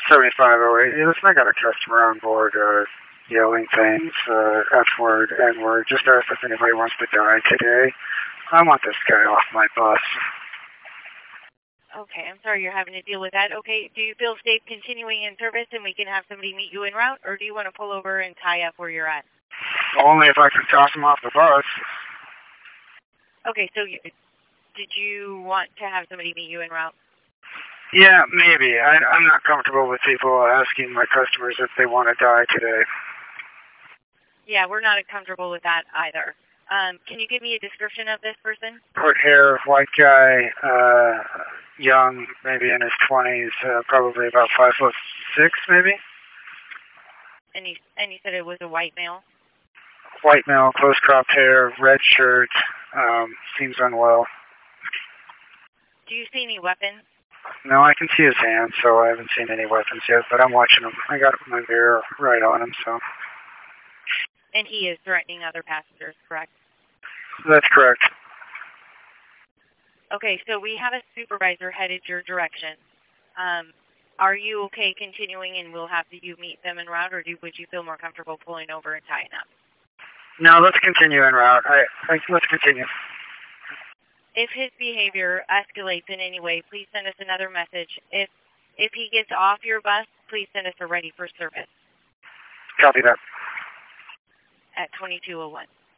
7508. Yeah, listen, I got a customer on board yelling things, F-word, N-word. Just asked if anybody wants to die today. I want this guy off my bus. Okay, I'm sorry you're having to deal with that. Okay, do you feel safe continuing in service and we can have somebody meet you en route, or do you want to pull over and tie up where you're at? Only if I can toss him off the bus. Okay, so did you want to have somebody meet you en route? Yeah, maybe. I'm not comfortable with people asking my customers if they want to die today. Yeah, we're not comfortable with that either. Can you give me a description of this person? Short hair, white guy, young, maybe in his 20s, probably about 5'6", maybe. And you said it was a white male? White male, close cropped hair, red shirt, seems unwell. Do you see any weapons? No, I can see his hands, so I haven't seen any weapons yet, but I'm watching him. I got my mirror right on him, so. And he is threatening other passengers, correct? That's correct. Okay, so we have a supervisor headed your direction. Are you okay continuing and we'll have you meet them en route, or would you feel more comfortable pulling over and tying up? No, let's continue en route. Let's continue. If his behavior escalates in any way, please send us another message. If he gets off your bus, please send us a ready for service. Copy that. At 2201.